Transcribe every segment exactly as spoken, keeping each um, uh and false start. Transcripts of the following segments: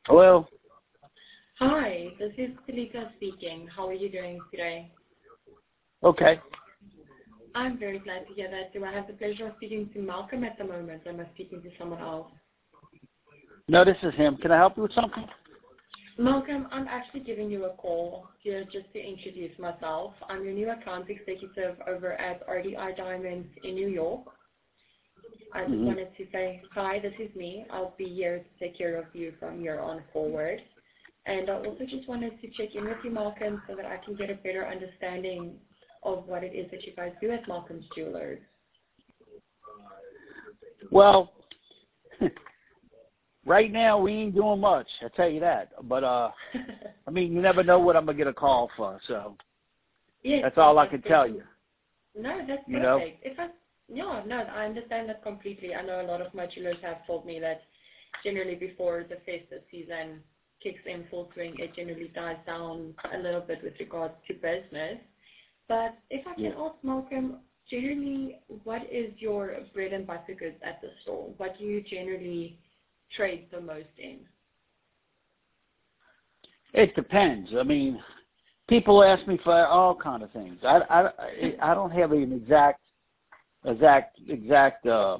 Hello? Hi, this is Talika speaking. How are you doing today? Okay. I'm very glad to hear that. Do I have the pleasure of speaking to Malcolm at the moment, or am I speaking to someone else? No, this is him. Can I help you with something? Malcolm, I'm actually giving you a call here just to introduce myself. I'm your new account executive over at R D I Diamonds in New York. I just Mm-hmm. wanted to say, hi, this is me. I'll be here to take care of you from here on forward. And I also just wanted to check in with you, Malcolm, so that I can get a better understanding of what it is that you guys do at Malcolm's Jewelers. Well, right now we ain't doing much, I tell you that. But, uh, I mean, you never know what I'm going to get a call for, so Yes, that's all I that's can good. tell you. No, that's You perfect. know? If I, yeah, no, I understand that completely. I know a lot of my jewelers have told me that generally before the festive season kicks in full swing, it generally dies down a little bit with regards to business. But if I can Yeah. ask Malcolm, generally, what is your bread and butter goods at the store? What do you generally trade the most in? It depends. I mean, people ask me for all kind of things. I, I, I don't have an exact, exact, exact, uh,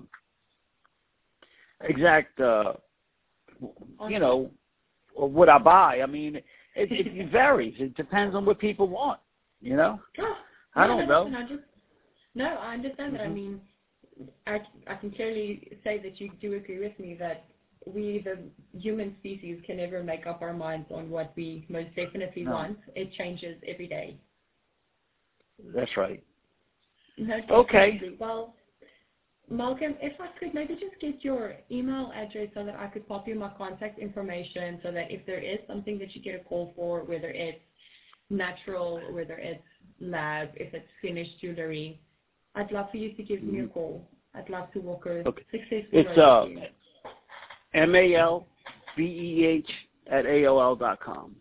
exact, uh, you know, what I buy. I mean, it, it varies. It depends on what people want, you know? Oh, I no, don't no, know. no, I just, no, I understand Mm-hmm. that. I mean, I, I can clearly say that you do agree with me that we, the human species, can never make up our minds on what we most definitely No. want. It changes every day. That's right. No, Okay. definitely. Well, Malcolm, if I could maybe just get your email address so that I could pop you my contact information so that if there is something that you get a call for, whether it's natural, whether it's lab, if it's finished jewelry, I'd love for you to give me a call. I'd love to walk a Okay. successful It's road uh, with you. M A L B E H at A O L dot com.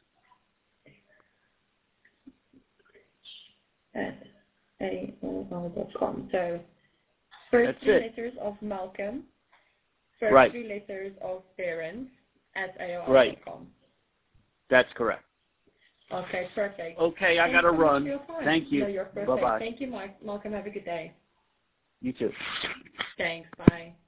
At A O L dot com. So first That's three it. letters of Malcolm, first Right. three letters of Barons at A O L dot com. Right. That's correct. Okay, perfect. Okay, I Thanks got to so much run. for your time. Thank you. No, you're perfect. Bye-bye. Thank you, Mike. Malcolm. Have a good day. You too. Thanks. Bye.